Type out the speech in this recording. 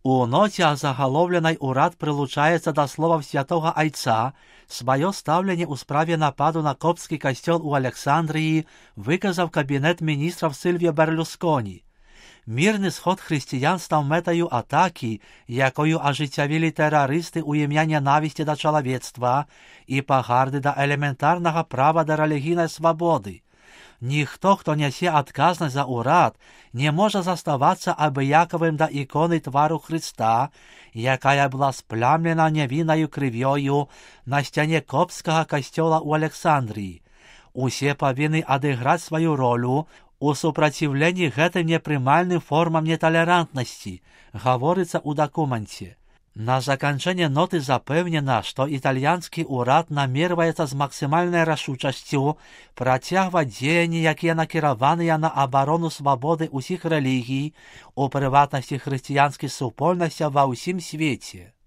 У ноце азагалоўленай урад прылучаецца да словаў святога айца. Сваё стаўленне ў справе нападу на копцкі касцёл у Александрыі выказаў кабінет міністраў Сильвіо Берлусконі. Мірны сход хрысціян стаў мэтаю атакі, якою ажыццявілі тэрарысты ў імя нянавісці да чалавецтва і пагарды да элементарнага права да рэлігійнай свабоды. Ніхто, хто нясе адказнасць за ўрад, не можа заставацца абыякавым да іконы твару Хрыста, якая была сплямлена нявіннаю крывёю на сцяне копцкага касцёла ў Александрыі. Усе павінны адыграць сваю ролю у супраціўленні гэтым непрымальным формам неталерантнасці, гаворыцца ў дакуменце. На заканчэнне ноты запэўнена, што італьянскі ўрад намерваецца з максімальнай рашучасцю працягваць дзеянні, якія накіраваныя на абарону свабоды ўсіх рэлігій, у прыватнасці хрысціянскіх супольнасцяў ва ўсім свеце.